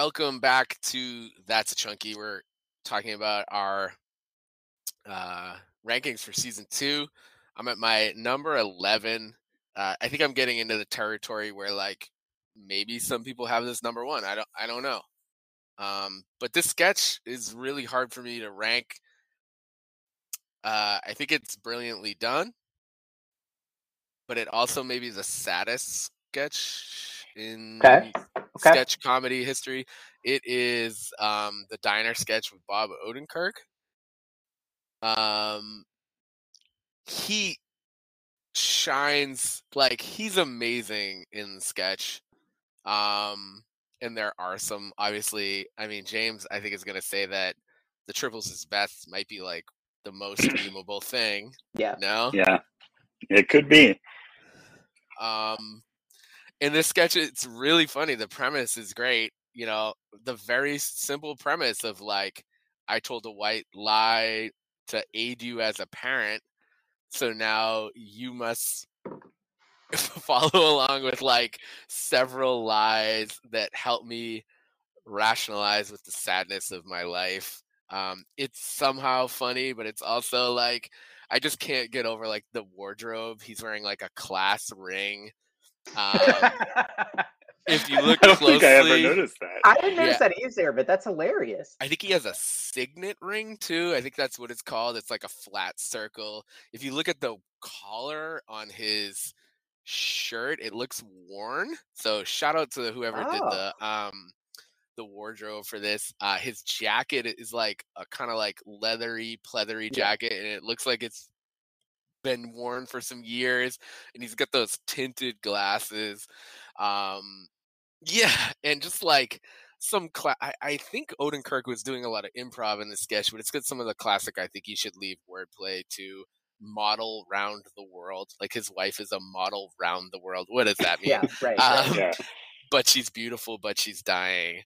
welcome back to That's a Chunky. We're talking about our rankings for season 2. I'm at my number 11. I think I'm getting into the territory where like maybe some people have this number 1. I don't know. But this sketch is really hard for me to rank. I think it's brilliantly done, but it also may be the saddest sketch in sketch comedy history. It is the diner sketch with Bob Odenkirk. He shines, like, he's amazing in the sketch. And there are some, obviously, I mean, James, I think, is going to say that the triples is best might be like the most memeable thing. Yeah. No? Yeah. It could be. In this sketch, it's really funny. The premise is great. You know, the very simple premise of like, I told a white lie to aid you as a parent, so now you must follow along with like several lies that help me rationalize with the sadness of my life. It's somehow funny, but it's also like I just can't get over like the wardrobe. He's wearing like a class ring. If you look I don't closely, think I ever noticed that. I didn't notice that either, but that's hilarious. I think he has a signet ring too. I think that's what it's called. It's like a flat circle. If you look at the collar on his shirt, it looks worn. So shout out to whoever did the wardrobe for this. His jacket is like a kind of like leathery, pleathery jacket, and it looks like it's been worn for some years. And he's got those tinted glasses. Yeah, and just like some I think Odenkirk was doing a lot of improv in the sketch, but it's got some of the classic I think you should leave wordplay to model round the world. Like his wife is a model round the world. What does that mean? Yeah, right. But she's beautiful, but she's dying.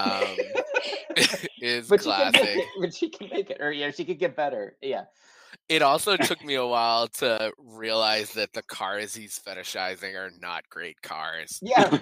Is but classic. She can make it, or she could get better. Yeah. It also took me a while to realize that the cars he's fetishizing are not great cars. Yeah.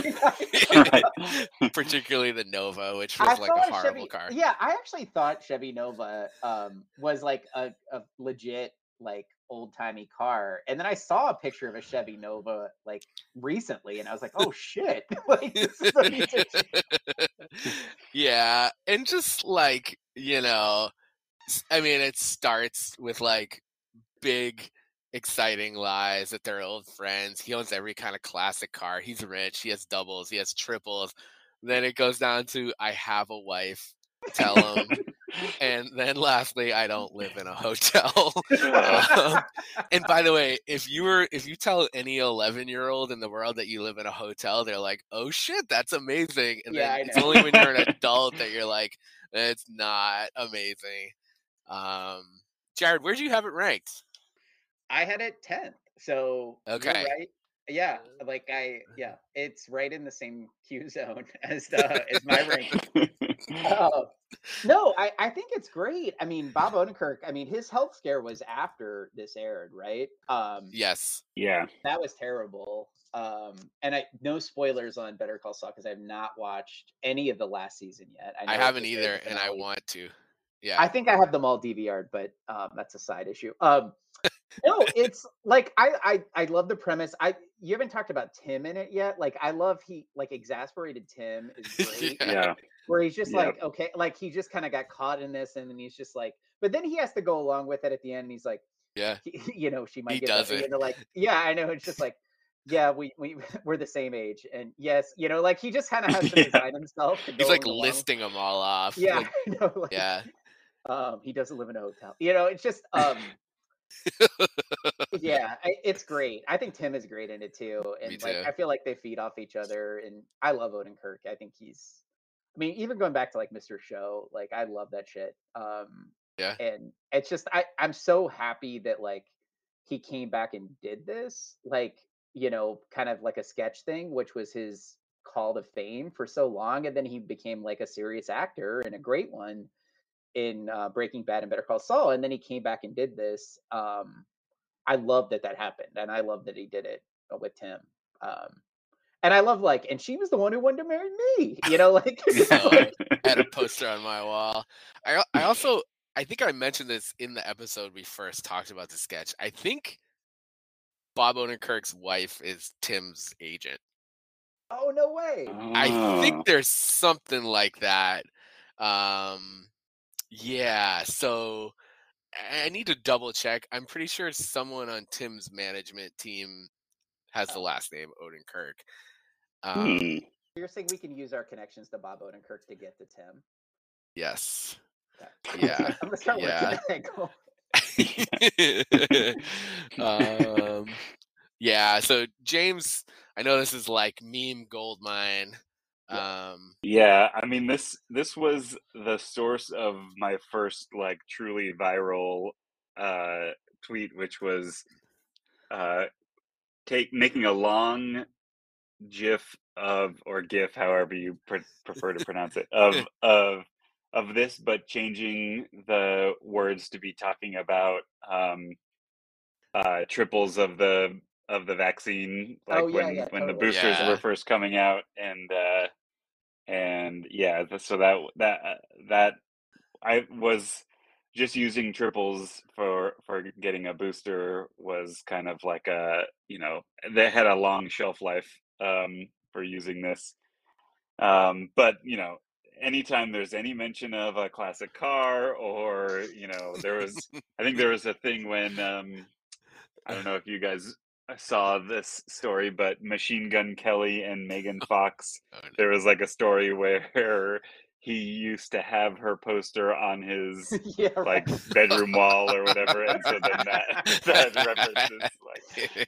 Particularly the Nova, which was like a horrible car. Yeah, I actually thought Chevy Nova was like a legit like old-timey car. And then I saw a picture of a Chevy Nova like recently and I was like, oh shit. Like this is amazing. Yeah, and just like, you know, I mean, it starts with like big, exciting lies that they're old friends. He owns every kind of classic car. He's rich. He has doubles. He has triples. Then it goes down to I have a wife. Tell him. And then lastly, I don't live in a hotel. And by the way, if you tell any 11-year-old in the world that you live in a hotel, they're like, "Oh shit, that's amazing." And then it's only when you're an adult that you're like, "It's not amazing." Jared, where do you have it ranked? I had it 10th. So okay, you're right. Yeah, like it's right in the same Q zone as my ranking. No, I think it's great. I mean, Bob Odenkirk, I mean, his health scare was after this aired, right? Yes. Yeah. That was terrible. And no spoilers on Better Call Saul because I've not watched any of the last season yet. I haven't either, and I want to. Yeah. I think I have them all DVR'd, but that's a side issue. No, it's like I love the premise. You haven't talked about Tim in it yet. Like I love exasperated Tim is great. Yeah. Where he's just like, okay, like he just kind of got caught in this, and then he's just like, but then he has to go along with it at the end. And he's like, yeah, she might get that. Like, yeah, I know. It's just like, yeah, we're the same age, and yes, like he just kind of has to design himself. He's like listing them all off. Yeah, like, I know, like, yeah. He doesn't live in a hotel. It's just yeah, it's great. I think Tim is great in it too, and I feel like they feed off each other. And I love Odenkirk. I think I mean, even going back to like Mr. Show, like I love that shit. Yeah, and it's just I'm so happy that like he came back and did this, like kind of like a sketch thing, which was his call to fame for so long, and then he became like a serious actor and a great one in Breaking Bad and Better Call Saul, and then he came back and did this. I love that happened, and I love that he did it with Tim. And I love like, and she was the one who wanted to marry me. You know, like, So like I had a poster on my wall. I also I think I mentioned this in the episode we first talked about the sketch. I think Bob Odenkirk's wife is Tim's agent. oh no way. I think Oh. there's something like that. Yeah, so I need to double check. I'm pretty sure someone on Tim's management team has the Oh. last name Odenkirk. Hmm. You're saying we can use our connections to Bob Odenkirk to get to Tim. Yes. Okay. Yeah. I'm gonna start working Yeah. that angle. Yeah, so James, I know this is like meme goldmine. Yeah. Yeah, I mean this was the source of my first like truly viral tweet, which was uh making a long GIF of or GIF, however you prefer to pronounce it, of this, but changing the words to be talking about triples of the vaccine, Oh like yeah, yeah, when the totally. boosters Yeah. were first coming out, and yeah, so that I was just using triples for getting a booster was kind of like a, they had a long shelf life for using this. But anytime there's any mention of a classic car, or I think there was a thing when I don't know if you guys saw this story, but Machine Gun Kelly and Megan Fox, Oh, there was like a story where he used to have her poster on his Yeah, like right. bedroom wall or whatever, and so then that references like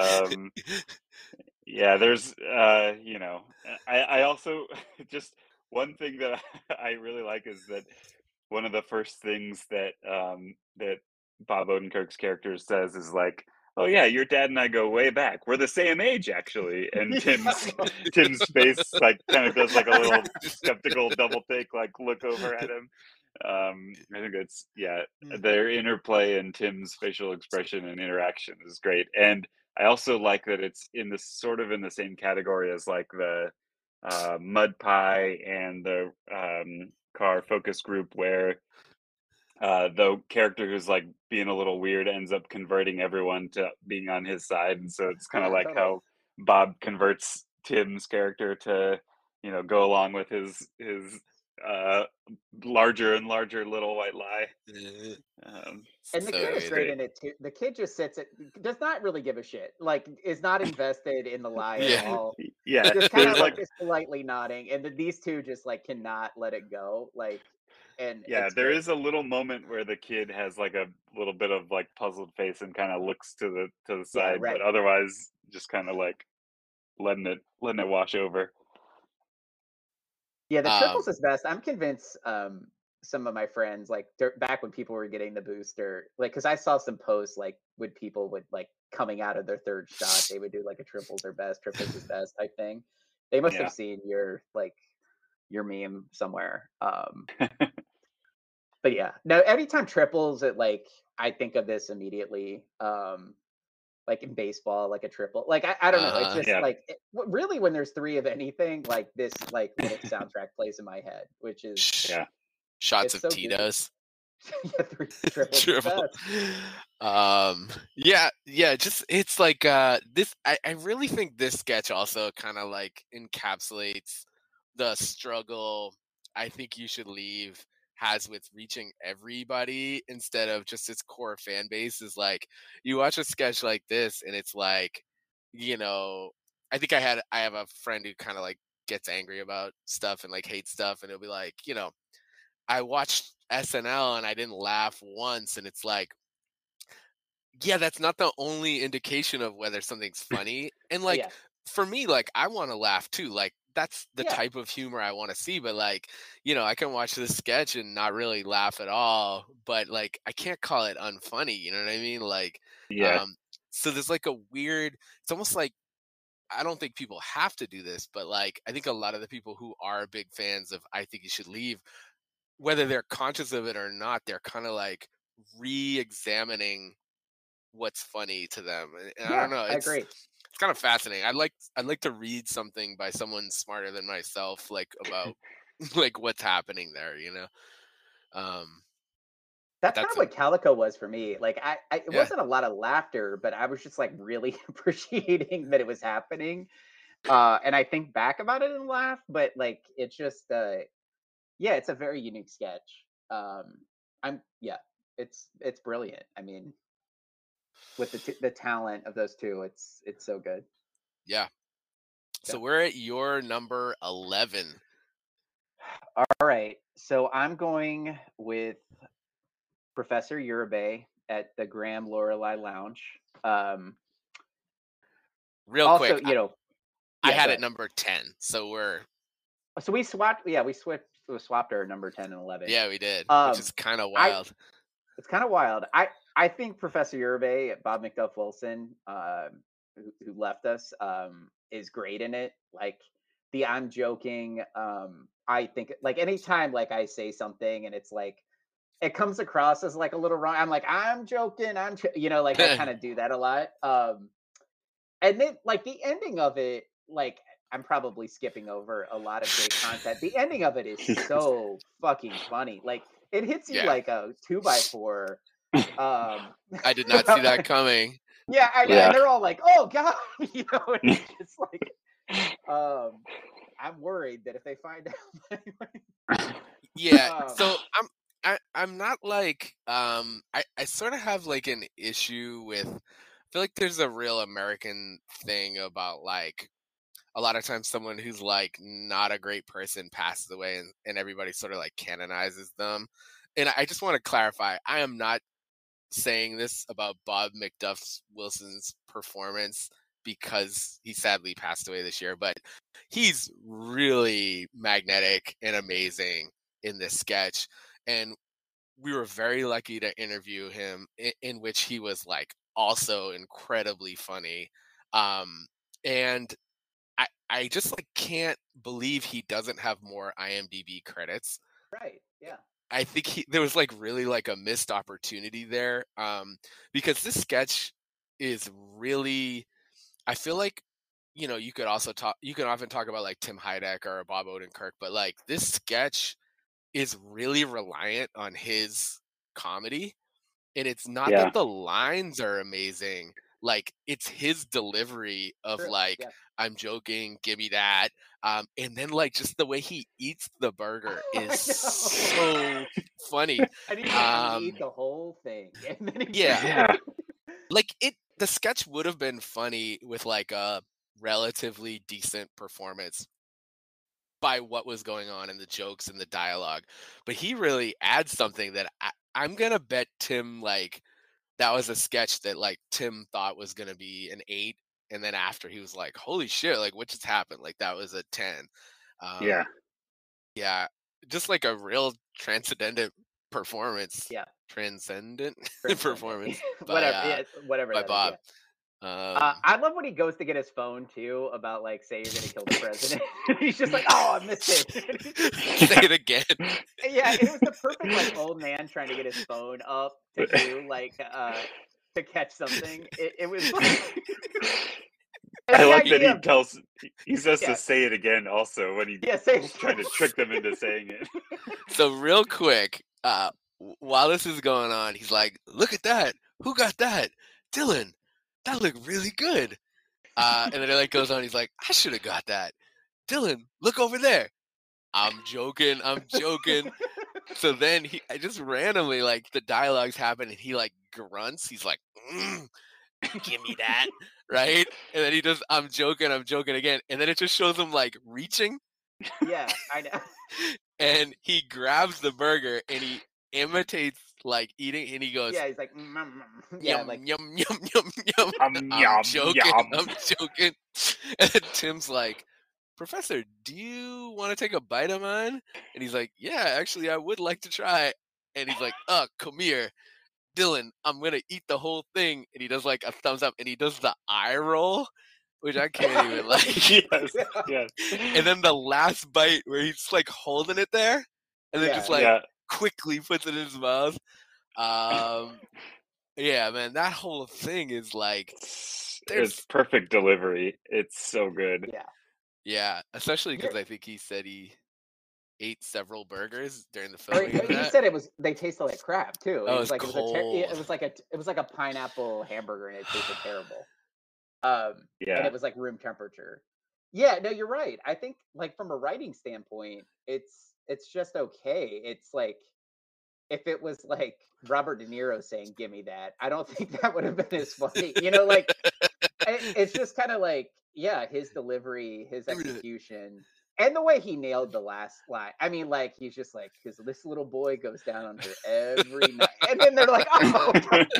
yeah, there's I also just one thing that I really like is that one of the first things that Bob Odenkirk's character says is like, "Oh yeah, your dad and I go way back. We're the same age actually." And Tim's face like kind of does like a little skeptical double take, like look over at him. I think it's their interplay and Tim's facial expression and interaction is great. And I also like that it's in this sort of in the same category as like the Mud Pie and the car focus group, where the character who's like being a little weird ends up converting everyone to being on his side, and so it's kind of Yeah, like totally. how Bob converts Tim's character to go along with his uh larger and larger little white lie. And the so kid is It's good. great great. in it too. The kid just sits it, does not really give a shit. Like, is not invested in the lie at Yeah. all. Yeah, Just kind there's of like like is politely nodding, and then these two just like cannot let it go. Like, and yeah, it's there great. is a little moment where the kid has like a little bit of like puzzled face and kind of looks to the Yeah, side, but right. otherwise just kind of like letting it wash over. Yeah, the Um, triples is best. I'm convinced some of my friends like back when people were getting the booster, like because I saw some posts like when people would like coming out of their third shot, they would do like a triples are best, triples is best type thing. They must have Yeah. seen your meme somewhere. But yeah, no, anytime triples, it like I think of this immediately. Like in baseball, like a triple. Like I don't know. It's uh-huh. just Yeah. like really when there's three of anything, like this like little soundtrack plays in my head, which is Sh- Yeah. Shots it's of so goofy. Tito's. Yeah, three triples is Triple. best. Yeah, just it's like this I really think this sketch also kind of like encapsulates the struggle I think you should leave has with reaching everybody instead of just its core fan base. Is like you watch a sketch like this and it's like, you know, I have a friend who kind of like gets angry about stuff and like hates stuff, and it'll be like, I watched SNL and I didn't laugh once, and it's like, yeah, that's not the only indication of whether something's funny. And Oh like yeah, for me, like I want to laugh too. Like that's the yeah, type of humor I want to see. But like, I can watch this sketch and not really laugh at all. But like, I can't call it unfunny. You know what I mean? Like, Yeah. um, so there's like a weird. It's almost like I don't think people have to do this, but like I think a lot of the people who are big fans of I Think You Should Leave, whether they're conscious of it or not, they're kind of like re-examining what's funny to them. And I yeah. don't know, I agree. it's kind of fascinating. I'd like to read something by someone smarter than myself, like about like what's happening there, you know. Um, but That's kind that's of a what Calico was for me. Like it yeah. wasn't a lot of laughter, but I was just like really appreciating that it was happening. And I think back about it and laugh, but like it's just yeah, it's a very unique sketch. Yeah, it's brilliant. I mean, with the talent of those two, it's so good. Yeah. Yeah. So we're at your number 11. All right, so I'm going with Professor Uribe at the Graham Lorelei Lounge. Um, Real Also, quick, I yeah, go had it ahead. number 10. So we're So we swapped. Yeah, we swapped our number 10 and 11. yeah, we did, which Um, is kind of I wild. It's kind of wild. I think Professor Uribe, Bob McDuff Wilson, who left us, is great in it. Like the I'm joking. I think like anytime like I say something and it's like it comes across as like a little wrong. I'm like I'm joking. Like I kind of do that a lot. And then like the ending of it, like I'm probably skipping over a lot of great content. The ending of it is so fucking funny. Like it hits you Yeah. like a 2x4. I did not see that coming. Yeah, I know, Yeah. and they're all like, "Oh God," and it's just like, I'm worried that if they find out, Yeah. um, So I'm not like I sort of have like an issue with I feel like there's a real American thing about like a lot of times someone who's like not a great person passes away and everybody sort of like canonizes them. And I just want to clarify, I am not saying this about Bob McDuff Wilson's performance because he sadly passed away this year, but he's really magnetic and amazing in this sketch. And we were very lucky to interview him in which he was like also incredibly funny. And I just like can't believe he doesn't have more IMDb credits. right? Yeah, I think there was like really like a missed opportunity there, because this sketch is really. I feel like you could also talk. You can often talk about like Tim Heideck or Bob Odenkirk, but like this sketch is really reliant on his comedy, and it's not Yeah. that the lines are amazing. Like it's his delivery of true. like Yeah, I'm joking, give me that. And then like just the way he eats the burger is I know. so funny. And he's like, "I'm gonna eat Um, the whole thing," and then he yeah, just Yeah. like the sketch would have been funny with like a relatively decent performance by what was going on in the jokes and the dialogue. But he really adds something that I'm gonna bet Tim like that was a sketch that like Tim thought was gonna be an 8, and then after he was like, "Holy shit! Like what just happened?" Like that was a 10. Yeah. Um, yeah, just like a real transcendent performance, yeah, transcendent transcendent, performance whatever, yeah, whatever by that is. Bob. Yeah. Um, I love when he goes to get his phone too about like say you're gonna kill the president. He's just like, oh, I missed it. And he's just say it again. yeah, and it was the perfect like old man trying to get his phone up to do like to catch something. It was like and I the like that idea of he says yeah, to say it again also when yeah, say he's trying to trick them into saying it. So real quick, while this is going on, he's like, "Look at that! Who got that? Dylan. That looked really good." And then it like goes on. He's like, "I should have got that." Dylan, look over there. I'm joking. I'm joking. So then I just randomly like the dialogues happen, and he like grunts. He's like, "Give me that," right? And then he just, I'm joking again, and then it just shows him like reaching, yeah, I know. and he grabs the burger and he imitates like eating, and he goes, Yeah, he's like yeah, "Yum like yum yum yum yum." I'm Yum joking. yum. I'm joking. And then Tim's like, "Professor, do you want to take a bite of mine?" And he's like, "Yeah, actually, I would like to try." And he's like, "Come here, Dylan. I'm gonna eat the whole thing." And he does like a thumbs up, and he does the eye roll, which I can't even like. Yes. yeah, Yes. And then the last bite where he's like holding it there, and then yeah, just like Yeah. quickly puts it in his mouth. Um, yeah, man, that whole thing is like it's perfect delivery. It's so good. Yeah. Especially because You're, I think he said he ate several burgers during the or filming of he that. said they tasted like crap too. Oh, It it was was like cold. it was like a pineapple hamburger and it tasted terrible. And Yeah. it was like room temperature. Yeah, no, you're right. I think like from a writing standpoint, it's just okay. It's like if it was like Robert De Niro saying "Give me that," I don't think that would have been as funny. You know, like it's just kind of like, yeah, his delivery, his Give me that. execution, and the way he nailed the last line. I mean, like he's just like, because this little boy goes down on her every night, and then they're like, oh,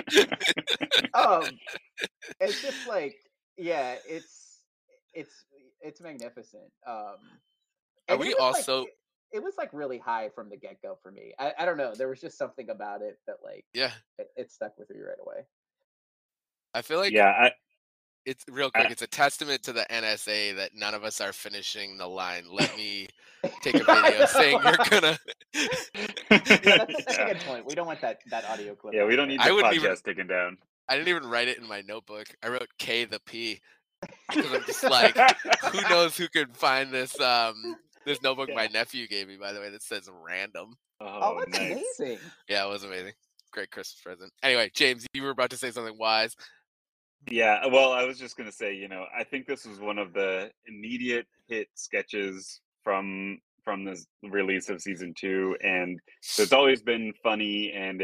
it's just like, yeah, it's it's magnificent. Are And we also? it was like really high from the get go for me. I don't know, there was just something about it that like Yeah, it stuck with me right away. I feel like Yeah. it's real quick. It's a testament to the NSA that none of us are finishing the line. Let me take a video saying you're gonna. Yeah, that's a good point. We don't want that audio clip. Yeah, on we don't there. need I the wouldn't podcast even. taken down. I didn't even write it in my notebook. I wrote K the P because I'm just like, who knows who could find this this notebook my nephew gave me, by the way, that says random. Oh, that's nice. amazing. Yeah, it was amazing. Great Christmas present. Anyway, James, you were about to say something wise. Yeah, well, I was just gonna say, I think this was one of the immediate hit sketches from the release of season 2, and so it's always been funny, and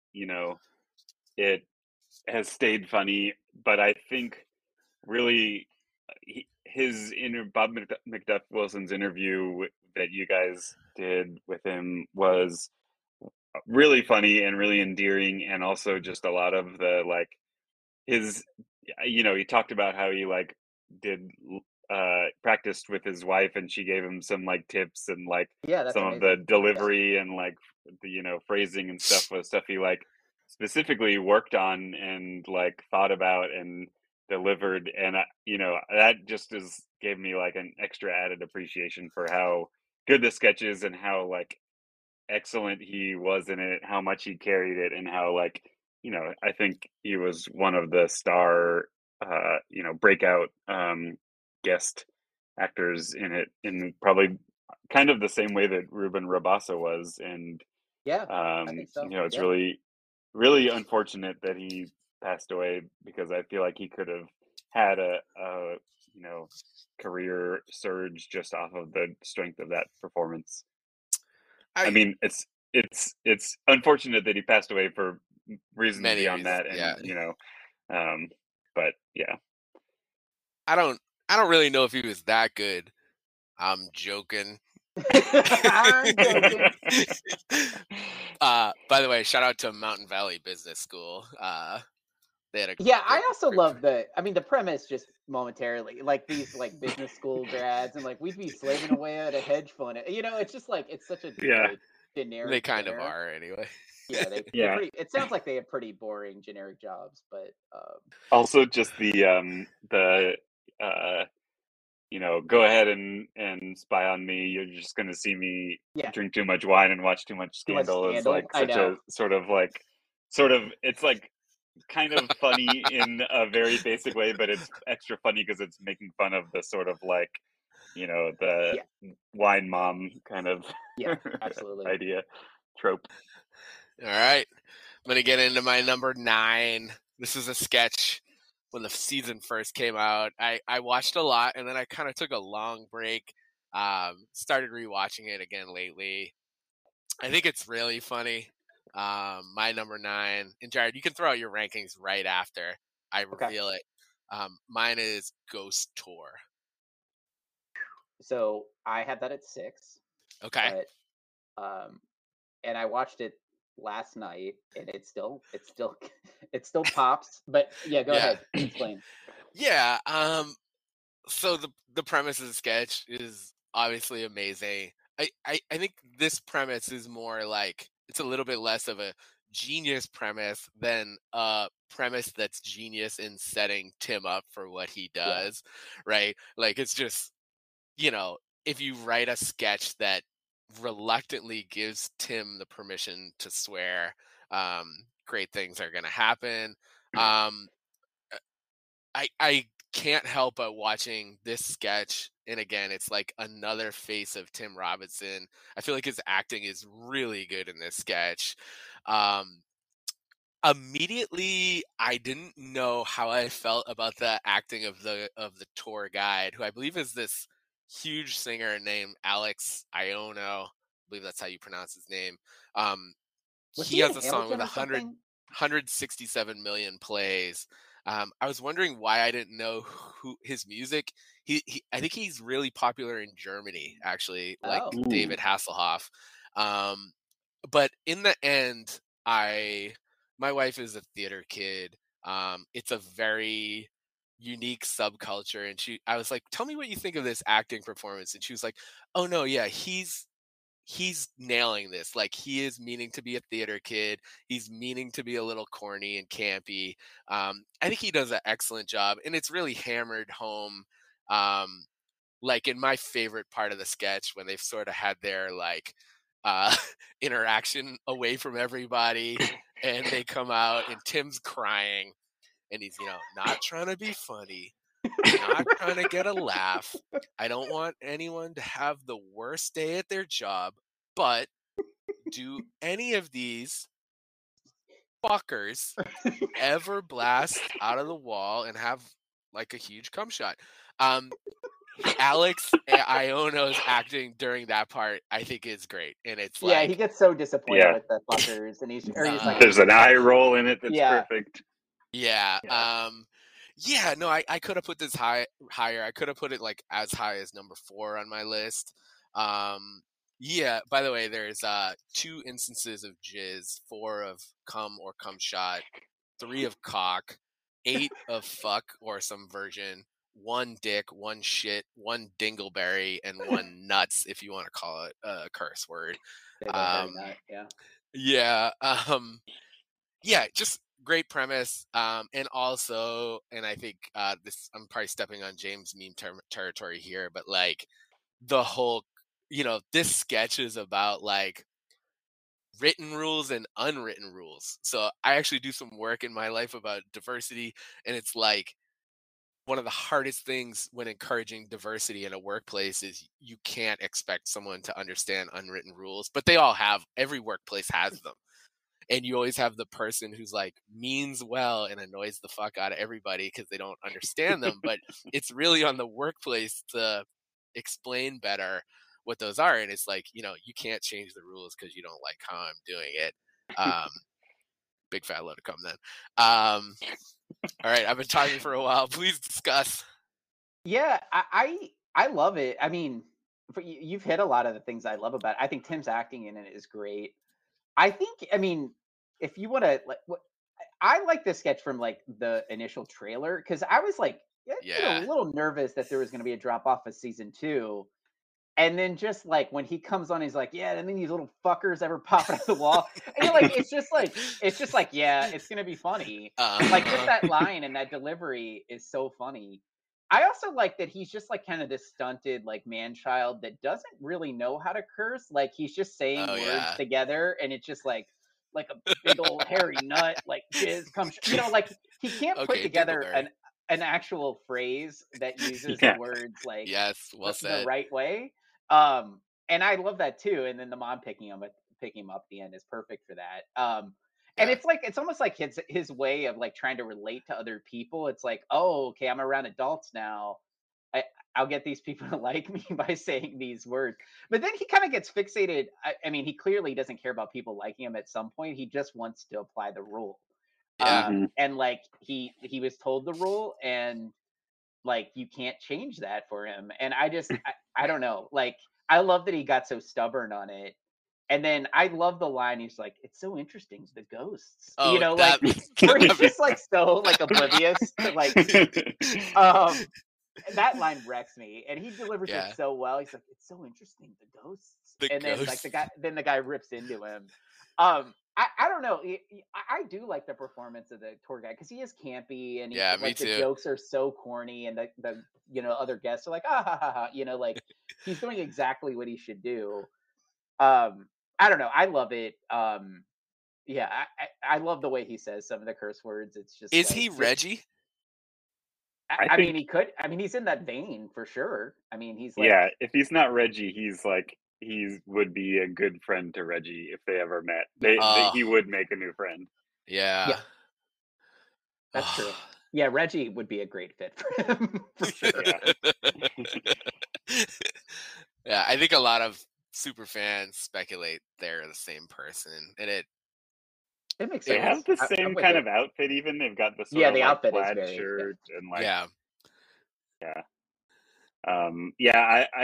it has stayed funny. But I think really Bob McDuff Wilson's interview that you guys did with him was really funny and really endearing, and also just a lot of the like his he talked about how he like did practiced with his wife, and she gave him some like tips and like Yeah, that's some of the amazing. delivery and like the phrasing and stuff was stuff he like specifically worked on and like thought about and delivered. And that just gave me like an extra added appreciation for how good the sketch is and how like excellent he was in it, how much he carried it, and how like I think he was one of the star breakout guest actors in it, in probably kind of the same way that Ruben Rabassa was. And Yeah, I think so. it's Yeah. really really unfortunate that he passed away, because I feel like he could have had a career surge just off of the strength of that performance. I mean, it's unfortunate that he passed away for reasons Many beyond reasons, that, and yeah. but yeah. I don't really know if he was that good. I'm joking. I'm joking. By the way, shout out to Mountain Valley Business School. They had a Yeah, I great also love description. the premise just momentarily, like these like business school grads, and like we'd be slaving away at a hedge fund. It's just like it's such a Yeah. like generic. They kind of dinner. are anyway. Yeah, they Yeah. pretty. It sounds like they have pretty boring generic jobs, but Also, just the go ahead and spy on me. You're just going to see me yeah, drink too much wine and watch too much too much Scandal is Scandal. like I such know. a sort of it's like kind of funny in a very basic way, but it's extra funny because it's making fun of the sort of like the wine mom kind of absolutely idea trope. All right, I'm gonna get into my number 9. This is a sketch when the season first came out. I watched a lot, and then I kind of took a long break. Started rewatching it again lately. I think it's really funny. My number 9, and Jared, you can throw out your rankings right after I reveal it. Mine is Ghost Tour. So I had that at 6. Okay. But and I watched it last night, and it still pops. But yeah, go ahead, explain. Yeah. So the premise of the sketch is obviously amazing. I think this premise is more like, it's a little bit less of a genius premise than a premise that's genius in setting Tim up for what he does, right? Like, it's just, if you write a sketch that reluctantly gives Tim the permission to swear, great things are going to happen. I can't help but watching this sketch, and again, it's like another face of Tim Robinson. I feel like his acting is really good in this sketch. Um, Immediately, I didn't know how I felt about the acting of the tour guide, who I believe is this huge singer named Alex Iono. I believe that's how you pronounce his name. Um, Was he he in has a song with Hamilton or something? 167 million plays. I was wondering why I didn't know who his music. I think he's really popular in Germany, actually, like Oh. Ooh. David Hasselhoff. Um, but in the end, I my wife is a theater kid. It's a very unique subculture, and I was like, "Tell me what you think of this acting performance." And she was like, "Oh no, yeah, he's nailing this. Like he is meaning to be a theater kid. He's meaning to be a little corny and campy. I think he does an excellent job, and it's really hammered home. Um, like in my favorite part of the sketch when they've sort of had their like uh, interaction away from everybody, and they come out, and Tim's crying, and he's not trying to be funny, not trying to get a laugh. I don't want anyone to have the worst day at their job, but do any of these fuckers ever blast out of the wall and have like a huge cum shot? Um, Alex Iono's acting during that part, I think, is great, and it's Yeah, he like, gets so disappointed Yeah. with the fuckers, and he's like, There's an eye roll in it that's yeah, perfect. yeah, Yeah. yeah. No, I could have put this higher. I could have put it like as high as number 4 on my list. Um, yeah. By the way, there's 2 instances of jizz, 4 of cum or cum shot, 3 of cock, 8 of fuck or some version, 1 dick, 1 shit, 1 dingleberry, and 1 nuts, if you want to call it a curse word. big old hairy Um, nut. Yeah, yeah. Yeah, just great premise. And also, and I think this, I'm probably stepping on James meme territory here, but like the whole, this sketch is about like written rules and unwritten rules. So I actually do some work in my life about diversity, and it's like one of the hardest things when encouraging diversity in a workplace is you can't expect someone to understand unwritten rules, but every workplace has them, and you always have the person who's like means well and annoys the fuck out of everybody because they don't understand them, but it's really on the workplace to explain better what those are. And it's like, you can't change the rules because you don't like how I'm doing it. um Big fat load of cum then. All right, I've been talking for a while. Please discuss. yeah. I love it. I mean, you've hit a lot of the things I love about it. I think Tim's acting in it is great. I think, I mean, if you want to, like, I like this sketch from like the initial trailer because I was like, a Yeah. little nervous that there was going to be a drop off of season 2. And then just like when he comes on, he's like, yeah, and then these little fuckers ever pop out of the wall. And you're like, it's just like, yeah, it's gonna be funny. Like just uh that line and that delivery is so funny. I also like that he's just like kind of this stunted like man child that doesn't really know how to curse. Like he's just saying oh words yeah. together, and it's just like a big old hairy nut, like jizz come, like he can't put Okay, together dingleberry. an actual phrase that uses the Yeah. words like Yes, well the said. right way. And I love that too. And then the mom picking him up at the end is perfect for that. And Yeah. it's like it's almost like his way of like trying to relate to other people. It's like, oh, okay, I'm around adults now. I, I'll get these people to like me by saying these words. But then he kind of gets fixated. I mean, he clearly doesn't care about people liking him at some point. He just wants to apply the rule. Yeah. And like he was told the rule, and like you can't change that for him. And I don't know, like I love that he got so stubborn on it. And then I love the line, he's like, it's so interesting, the ghosts, Oh, like that where he's just like so like oblivious to like um that line wrecks me, and he delivers it yeah, so well. He's like, it's so interesting, the ghosts. the And then like ghost. the guy rips into him. I don't know. I do like the performance of the tour guide because he is campy, and he Yeah, me like the too. jokes are so corny, and the other guests are like, ah ha ha ha, like he's doing exactly what he should do. I don't know. I love it. Yeah, I love the way he says some of the curse words. It's just Is like he Reggie? I I think mean, he could. I mean, he's in that vein for sure. I mean, he's like, yeah, if he's not Reggie, he's like he would be a good friend to Reggie if they ever met. yeah, He Oh, would make a new friend. yeah, yeah. that's true. Yeah, Reggie would be a great fit for him for sure. Yeah. Yeah, I think a lot of super fans speculate they're the same person, and It makes They it have sense. the I'm same with kind it. of outfit even. They've got the sort Yeah, of the like outfit is plaid very shirt and like yeah. yeah. Yeah,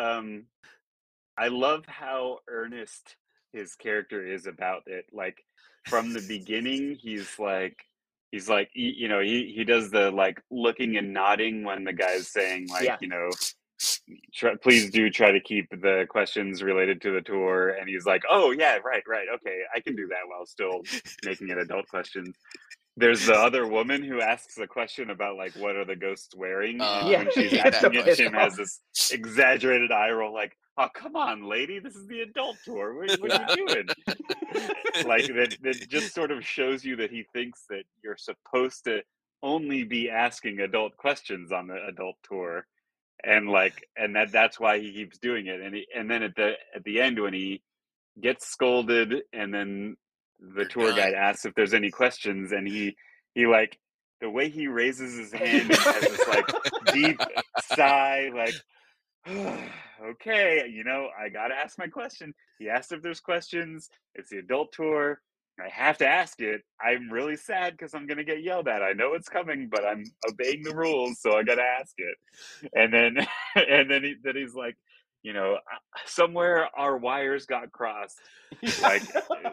I love how earnest his character is about it. Like from the beginning, you know, he does the like looking and nodding when the guy's saying like, Yeah. you know, please do try to keep the questions related to the tour, and he's like, oh yeah, right, okay, I can do that while still making it adult questions. There's the other woman who asks a question about like what are the ghosts wearing, and Yeah, I when she's he hate gets so that asking it, pissed Tim question. off. has this exaggerated eye roll, like, "Oh, come on, lady, this is the adult tour. What are Yeah. you doing?" Like that just sort of shows you that he thinks that you're supposed to only be asking adult questions on the adult tour, and like, and that's why he keeps doing it. And then at the end when he gets scolded, and then the You're tour guide done. asks if there's any questions, and he like the way he raises his hand and has this like deep sigh, like okay, you know, I gotta ask my question. He asked if there's questions. It's the adult tour. I have to ask it. I'm really sad because I'm gonna get yelled at. I know it's coming, but I'm obeying the rules, so I gotta ask it. And then, and then he's like, you know, somewhere our wires got crossed. Like,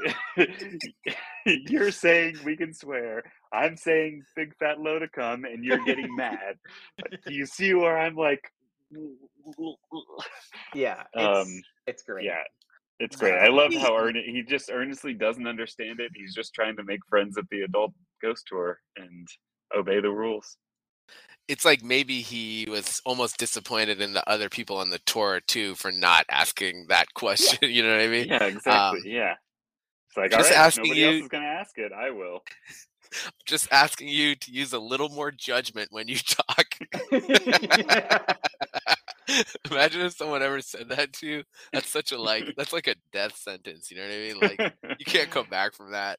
you're saying we can swear. I'm saying big fat load to come, and you're getting mad. Do you see where I'm like, Yeah, um, it's great. yeah, it's great. I love Maybe how he just earnestly doesn't understand it. He's just trying to make friends at the adult ghost tour and obey the rules. it's like maybe he was almost disappointed in the other people on the tour too for not asking that Yeah. question. You know what I mean? Yeah, exactly. Um, Yeah. It's like, all just right, if asking nobody else you, is going to ask it, I will. just asking you to use a little more judgment when you talk. Yeah. Imagine if someone ever said that to you. That's such a that's like a death sentence. You know what I mean? Like you can't come back from that.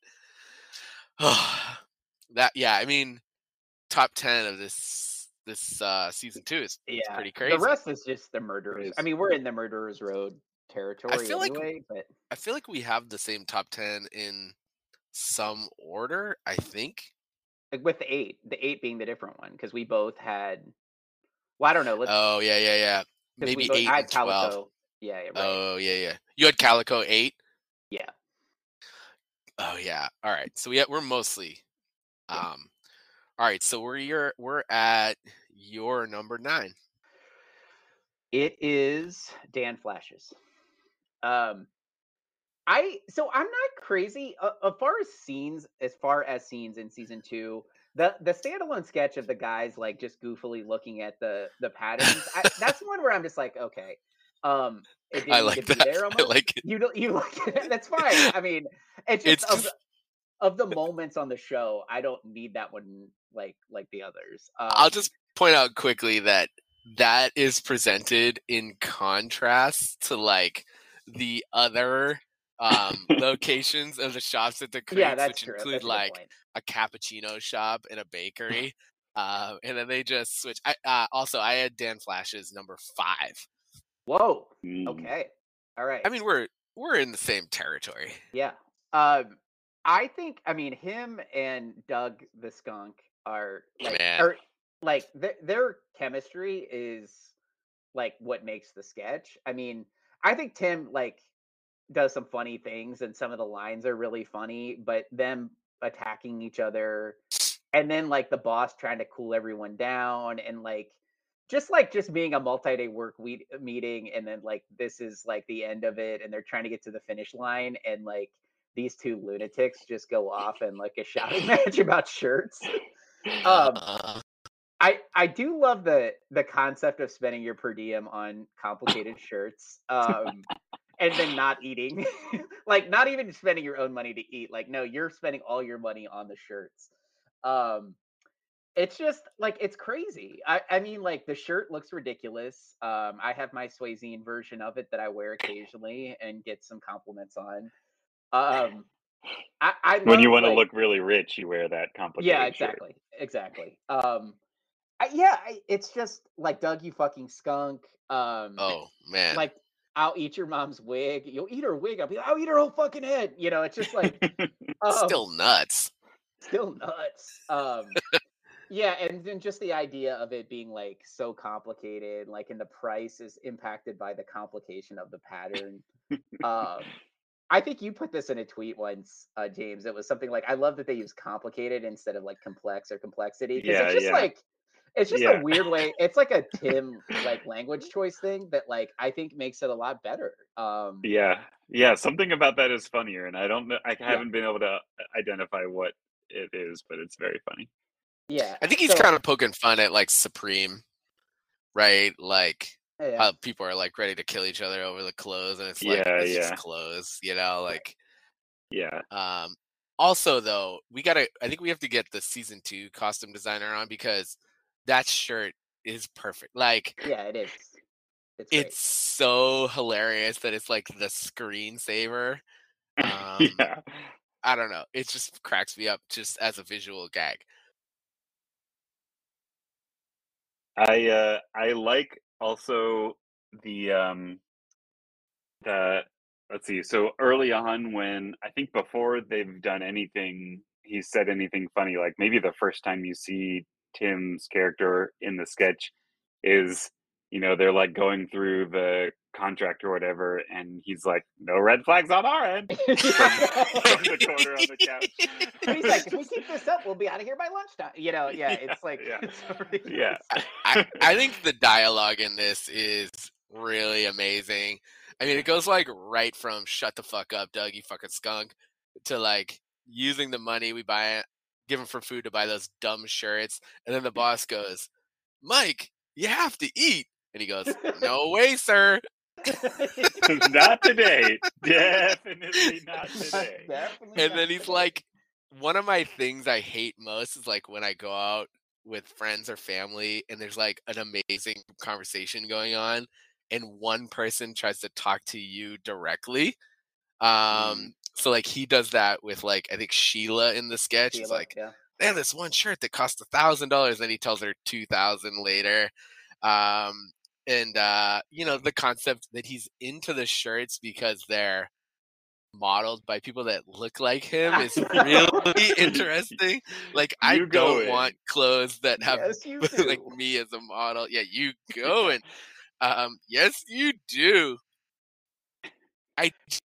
That yeah, I mean, top 10 of this season 2 is Yeah. pretty The crazy. rest is just the It murderers. I is. mean, we're in the murderers road I territory feel like anyway, but I feel like we have the same top 10 in some order, I think. like with the eight being the different one because we both had. Well, I don't know. Let's Oh, yeah, yeah, yeah. because we Maybe both. 8 I had and 12. Calico. Yeah, yeah, right. Oh, yeah, yeah. You had Calico 8? Yeah, Oh, yeah. All right. So we're mostly yeah. all right, so we're at your number 9. It is Dan Flashes. Um, I'm not crazy as far as scenes in season 2. The standalone sketch of the guys like just goofily looking at the patterns. That's one where I'm just like, okay, it I didn't need to like be that. there I almost. like it. You don't you like it? That's fine. I mean, it's just It's just of the moments on the show. I don't need that one like the others. I'll just point out quickly that that is presented in contrast to like the other locations of the shops at the Yeah, creeks, that's which true. include That's a good like point. a cappuccino shop and a bakery. And then they just switch. Also I had Dan Flash's number 5. Whoa. Mm. Okay. All right. I mean we're in the same territory. Yeah. I mean him and Doug the skunk Man. are like their chemistry is like what makes the sketch. I mean, I think Tim like does some funny things and some of the lines are really funny, but them attacking each other and then like the boss trying to cool everyone down and just being a multi-day meeting and then like this is like the end of it and they're trying to get to the finish line and like these two lunatics just go off in like a shouting match about shirts. um Uh, I do love the concept of spending your per diem on complicated shirts and then not eating. Like not even spending your own money to eat, like no, you're spending all your money on the shirts. um It's just like it's crazy. I mean, like the shirt looks ridiculous. I have my Swayzine version of it that I wear occasionally and get some compliments on. Um, I When you love want to like look really rich, you wear that yeah, complicated shirt. exactly. Yeah, it's just like Doug, you fucking skunk. Oh man, Like I'll eat your mom's wig. You'll eat her wig. I'll eat her whole fucking head. You know, it's just like um, still nuts. still nuts. Yeah, and then just the idea of it being like so complicated, like, and the price is impacted by the complication of the pattern. Um, I think you put this in a tweet once, James. It was something like, "I love that they use complicated instead of like complex or complexity," because Yeah, yeah, it's just a yeah, weird way. It's like a Tim like language choice thing that like I think makes it a lot better. yeah, yeah. Something about that is funnier, and I don't know. I Yeah, haven't been able to identify what it is, but it's very funny. yeah. I think he's So kind of poking fun at like Supreme, right? Like yeah, how people are like ready to kill each other over the clothes, and it's like Yeah, it's just yeah, clothes, you know. right. Like, yeah. also though, I think we have to get the season 2 costume designer on because that shirt is perfect. Like, Yeah, it is. It's great. it's so hilarious that it's like the screensaver. Um, Yeah. I don't know. It just cracks me up just as a visual gag. I like also the the let's see. So early on, when I think before they've done anything, he said anything funny, like maybe the first time you see Tim's character in the sketch is, they're like going through the contract or whatever, and he's like, "No red flags on our end," from the corner on the couch. And he's like, if we keep this up, we'll be out of here by lunchtime. You know, yeah, Yeah, it's like yeah, it's so ridiculous. yeah, I think the dialogue in this is really amazing. I mean, it goes like right from "shut the fuck up, Doug, you fucking skunk," to like using the money we buy it, give him for food to buy those dumb shirts, and then the boss goes, "Mike, you have to eat," and he goes, "No way, sir." Not today. Definitely not today. Definitely And not then he's today. like, one of my things I hate most is like when I go out with friends or family and there's like an amazing conversation going on and one person tries to talk to you directly. Mm. So like he does that with like I think Sheila in the sketch. He's Sheila, like, yeah. they have this one shirt that cost $1,000, then he tells her 2,000 later. Um, and the concept that he's into the shirts because they're modeled by people that look like him is really interesting. Like I You go don't want in. close that have Yes, you like do. me as a model. Yeah, you go and yes you do. I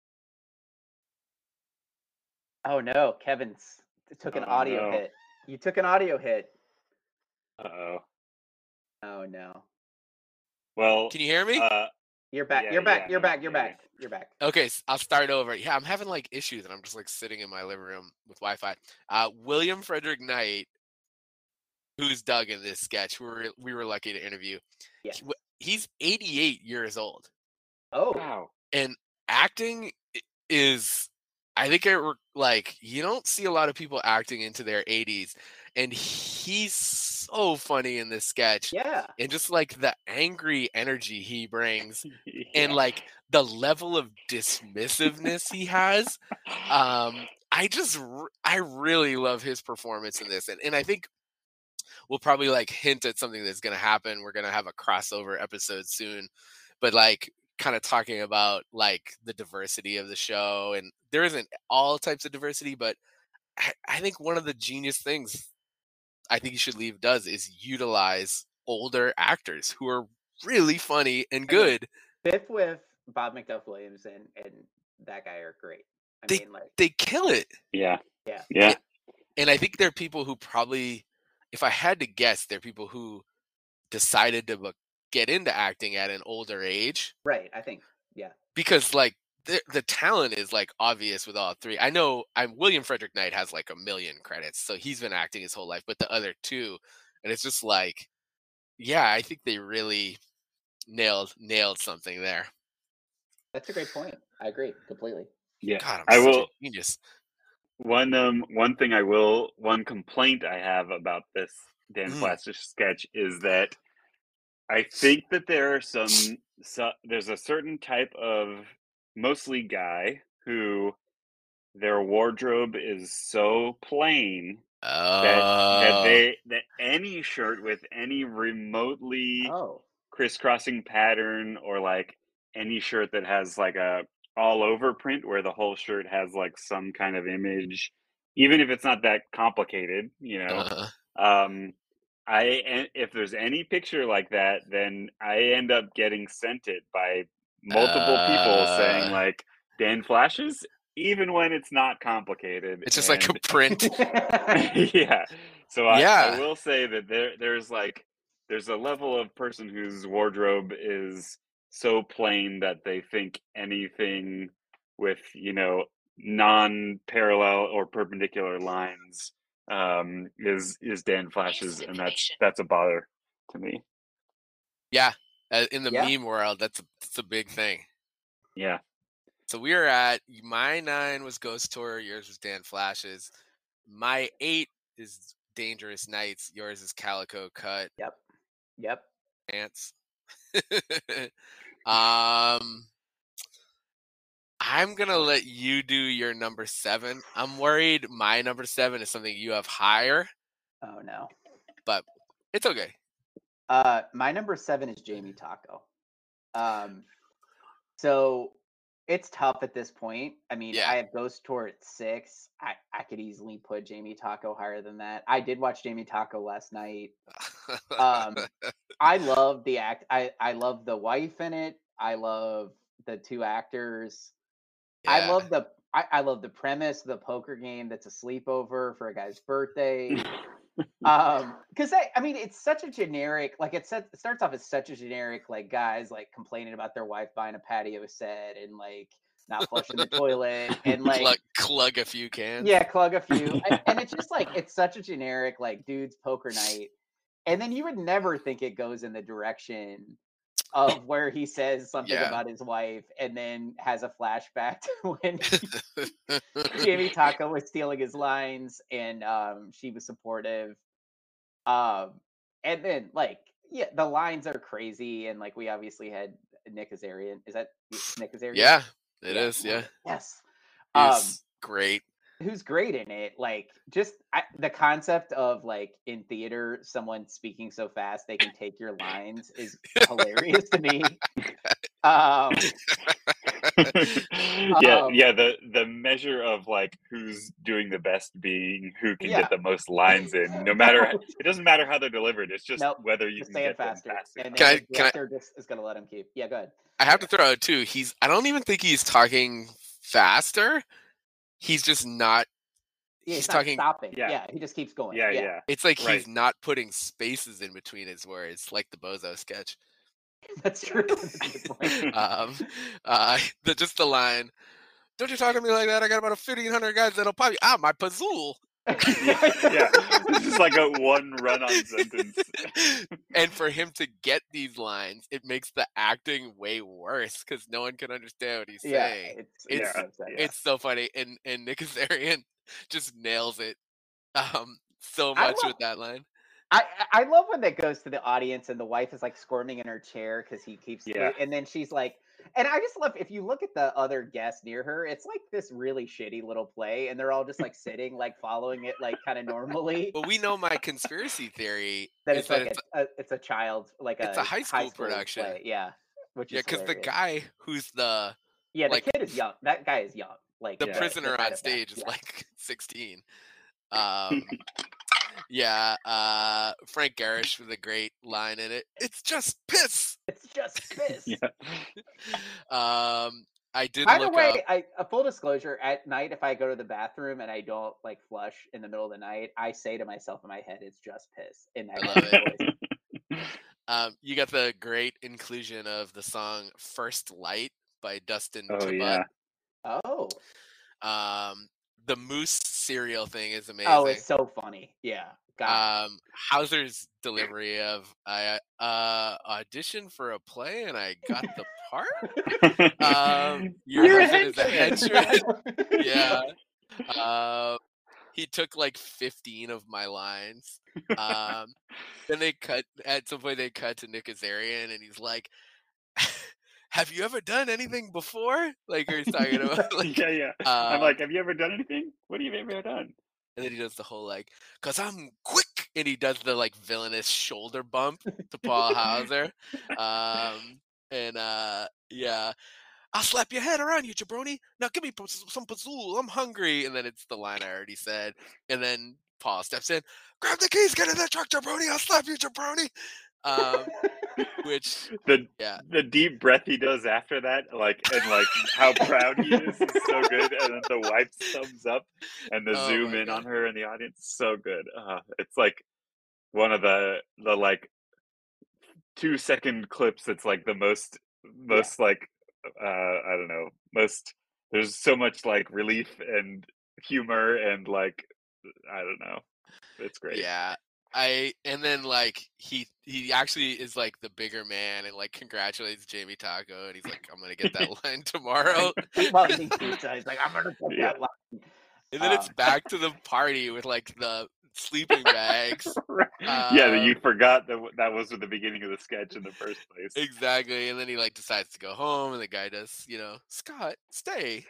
Oh no, Kevin's took an Oh audio no. hit. You took an audio hit. Uh-oh. Oh no. Well, Can you hear me? You're back. yeah, You're back. yeah, You're now I back. can You're hear you. back. You're back. Okay, I'll start over. Yeah, I'm having like issues and I'm just like sitting in my living room with Wi-Fi. William Frederick Knight, who's Doug in this sketch, we were lucky to interview. Yes. He's 88 years old. Oh, Wow. And acting is I think like you don't see a lot of people acting into their 80s and he's so funny in this sketch yeah. and just like the angry energy he brings and Yeah. like the level of dismissiveness he has. I really love his performance in this and I think we'll probably like hint at something that's going to happen. We're going to have a crossover episode soon, but like kind of talking about like the diversity of the show. And there isn't all types of diversity, but I think one of the genius things I think You Should Leave does is utilize older actors who are really funny and I mean, good. Biff with Bob McDuff Williams and that guy are great. I They mean, like, they kill it. Yeah. yeah. Yeah. And I think there are people who probably, if I had to guess, there are people who decided to get into acting at an older age Right. I think. Yeah. because like the talent is like obvious with all three. I know William Frederick Knight has like a million credits, so he's been acting his whole life, but the other two, and it's just like, yeah, I think they really nailed something there. That's a great point. I agree completely. Yeah. God, I'm I such a will genius. one complaint I have about this Dan Flash sketch is that I think that there are there's a certain type of mostly guy who their wardrobe is so plain that that any shirt with any remotely crisscrossing pattern, or like any shirt that has like a all over print where the whole shirt has like some kind of image, even if it's not that complicated, if there's any picture like that, then I end up getting sent it by multiple people saying like Dan Flashes, even when it's not complicated. It's just like a print. Yeah. So I will say that there's a level of person whose wardrobe is so plain that they think anything with, non-parallel or perpendicular lines is Dan Flash's, and that's a bother to me. Yeah, in the meme world, that's a big thing. Yeah. So we are at, my 9 was Ghost Tour, yours was Dan Flash's. My 8 is Dangerous Nights, yours is Calico Cut. Yep. Pants. I'm gonna let you do your number 7. I'm worried my number 7 is something you have higher. Oh no. But it's okay. My number 7 is Jamie Taco. So it's tough at this point. I mean, I have Ghost Tour at 6. I could easily put Jamie Taco higher than that. I did watch Jamie Taco last night. I love the act. I love the wife in it. I love the 2 actors. I love the premise of the poker game that's a sleepover for a guy's birthday. Because I mean, it's such a generic, like it starts off as such a generic, like guys like complaining about their wife buying a patio set and like not flushing the toilet and like clug a few cans. Yeah, clug a few. And it's just like, it's such a generic, like dude's poker night. And then you would never think it goes in the direction of where he says something about his wife and then has a flashback to when Jamie Taco was stealing his lines and she was supportive. And then like, the lines are crazy. And like, we obviously had Nick Azarian. Is that Nick Azarian? Yeah, it is. Yeah. Yes. He's great. Who's great in it. Like just the concept of like in theater, someone speaking so fast they can take your lines is hilarious to me. The measure of like who's doing the best being who can get the most lines in, no matter it doesn't matter how they're delivered. It's just whether you can get faster. And then the director just is going to let him keep. Yeah, go ahead. I have to throw out too. I don't even think he's talking faster. He's just not. He's not stopping. Yeah, he just keeps going. Yeah. It's like he's not putting spaces in between his words, like the Bozo sketch. That's true. That's a good point. Just the line, "Don't you talk to me like that? I got about 1,500 guys that'll pop you." My Pazool. Yeah. This is like a one run-on sentence. And for him to get these lines, it makes the acting way worse because no one can understand what he's saying. It's so funny, and Nick Azarian just nails it so much with that line. I love when that goes to the audience and the wife is like squirming in her chair because he keeps and then she's like, and I just love, if you look at the other guests near her, it's like this really shitty little play and they're all just like sitting, like following it like kind of normally. Well, we know my conspiracy theory that it's like it's a child, like it's a high school production play. Yeah, which is because the guy who's the the kid is young. That guy is young. Like the prisoner on stage is like 16. Frank Garish with a great line in it. It's just piss. It's just piss. I did. By the way, a full disclosure: at night, if I go to the bathroom and I don't like flush in the middle of the night, I say to myself in my head, "It's just piss." And I love it. You got the great inclusion of the song "First Light" by Dustin Tebbutt. The Moose cereal thing is amazing. Oh, it's so funny. Yeah. Hauser's delivery of I auditioned for a play and I got the part. Your husband is a henchman. Yeah. he took like 15 of my lines. Then at some point they cut to Nick Azarian, and he's like, "Have you ever done anything before?" Like he's talking about like, Yeah. I'm like, have you ever done anything? What have you ever done? and then he does the whole like, "Cause I'm quick," and he does the like villainous shoulder bump to Paul Hauser, and yeah. "I'll slap your head around, you jabroni. Now give me some Pazul. I'm hungry." And then it's the line I already said. And then Paul steps in. "Grab the keys, get in the truck, jabroni. I'll slap you, jabroni." Which, yeah. The deep breath he does after that, like, and like how proud he is so good. And then the wife's thumbs up and the Oh zoom my in on God. her in the audience, so good. It's like one of the like 2-second clips that's like the most like I don't know, most there's so much like relief and humor and like I don't know. It's great. Yeah. And then like he actually is like the bigger man and like congratulates Jamie Taco, and he's like, "I'm gonna get that line tomorrow." Well, he thinks so. He's like, I'm gonna put Yeah. that line. And then it's back to the party with like the sleeping bags. Yeah, that you forgot that was at the beginning of the sketch in the first place. Exactly. And then he like decides to go home, and the guy does, "Scott, stay."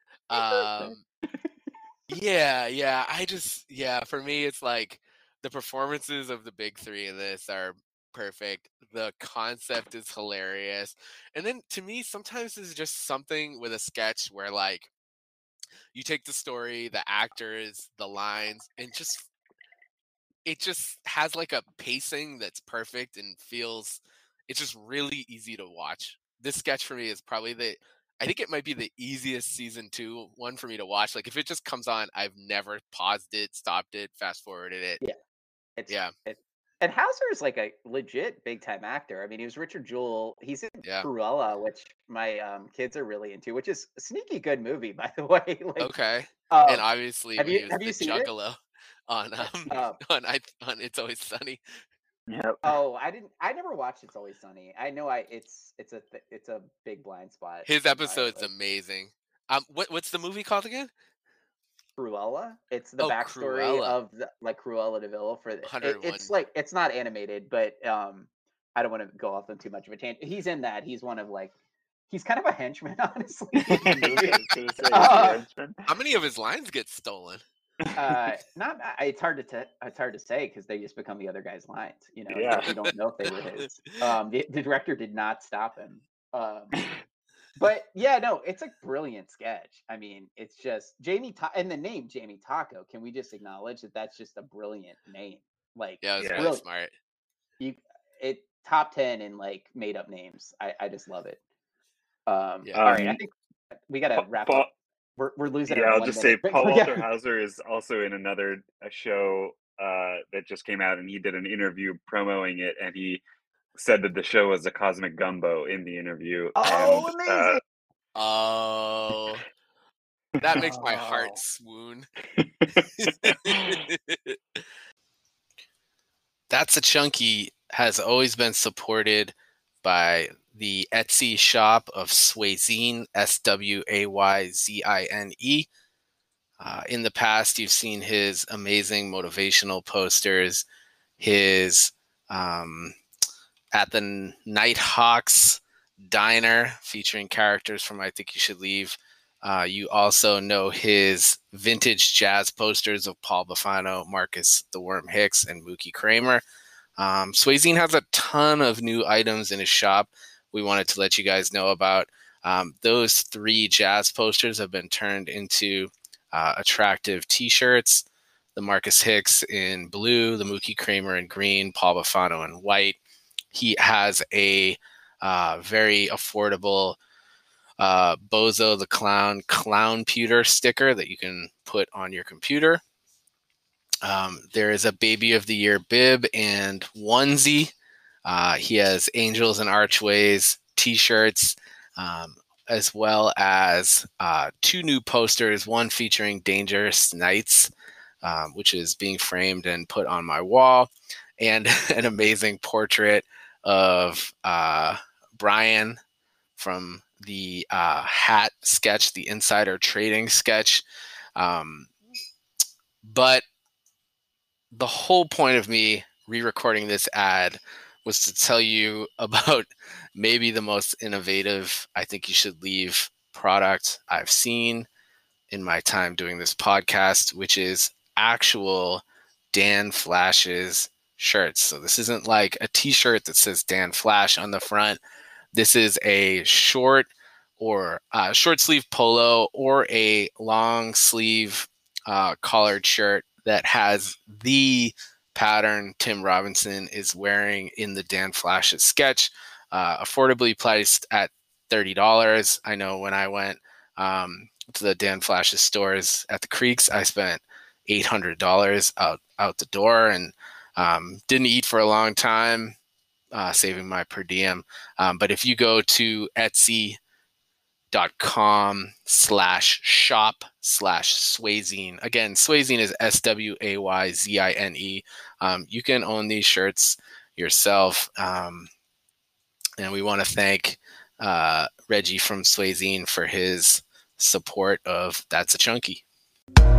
Yeah. For me, it's like the performances of the big three in this are perfect. The concept is hilarious. And then to me, sometimes it's just something with a sketch where like you take the story, the actors, the lines, and it just has like a pacing that's perfect and it's just really easy to watch. This sketch for me is probably I think it might be the easiest season 2 one for me to watch. Like if it just comes on, I've never paused it, stopped it, fast forwarded it. Yeah, it's Yeah. and Hauser is like a legit big time actor. I mean, he was Richard Jewell. He's in Yeah. Cruella, which my kids are really into, which is a sneaky good movie, by the way. Like, Okay. And obviously have when he you was have the you seen it? juggalo on on It's Always Sunny. Yep. Oh, I never watched It's Always Sunny. I know it's a big blind spot His in episode's childhood. amazing. What's the movie called again? Cruella. It's the Oh, backstory Cruella. of like Cruella de Vil for it's 101. like it's not animated, but I don't want to go off on too much of a tangent. He's in that. He's one of like he's kind of a henchman, honestly, in the movie. I was gonna say, is he a henchman? How many of his lines get stolen? Not it's hard to say because they just become the other guy's lines. Yeah. You don't know if they were his. The director did not stop him. But yeah, no, it's a brilliant sketch. I mean, it's just and the name Jamie Taco. Can we just acknowledge that that's just a brilliant name? Like, Yeah, it was Yeah. really brilliant. smart. It top 10 in like made up names. I just love it. Yeah. All right, I think we gotta wrap Paul, up. We're losing yeah, our I'll 1 just say minute. Paul Walter Hauser is also in another show that just came out, and he did an interview promoting it, and he said that the show was a cosmic gumbo in the interview. Oh, And amazing! Oh, that makes my Oh. heart swoon. That's a Chunky has always been supported by the Etsy shop of Swayzine, Swayzine. In the past, you've seen his amazing motivational posters, his at the Nighthawks Diner featuring characters from I Think You Should Leave. You also know his vintage jazz posters of Paul Bufano, Marcus the Worm Hicks, and Mookie Kramer. Swayzine has a ton of new items in his shop we wanted to let you guys know about. Those 3 jazz posters have been turned into attractive t-shirts. The Marcus Hicks in blue, the Mookie Kramer in green, Paul Bufano in white. He has a very affordable Bozo the Clown pewter sticker that you can put on your computer. There is a Baby of the Year bib and onesie. He has Angels and Archways t-shirts, as well as 2 new posters, one featuring Dangerous Nights, which is being framed and put on my wall, and an amazing portrait of Brian from the hat sketch, the insider trading sketch, But the whole point of me re-recording this ad was to tell you about maybe the most innovative, I think you should leave product I've seen in my time doing this podcast, which is actual Dan Flash's shirts. So this isn't like a t-shirt that says Dan Flash on the front. This is a short sleeve polo or a long sleeve collared shirt that has the pattern Tim Robinson is wearing in the Dan Flash's sketch, affordably priced at $30. I know when I went to the Dan Flash's stores at the Creeks, I spent $800 out the door, and didn't eat for a long time, saving my per diem. But if you go to etsy.com/shop/Swayzine, again, Swayzine is SWAYZINE, you can own these shirts yourself. And we want to thank Reggie from Swayzine for his support of That's a Chunky.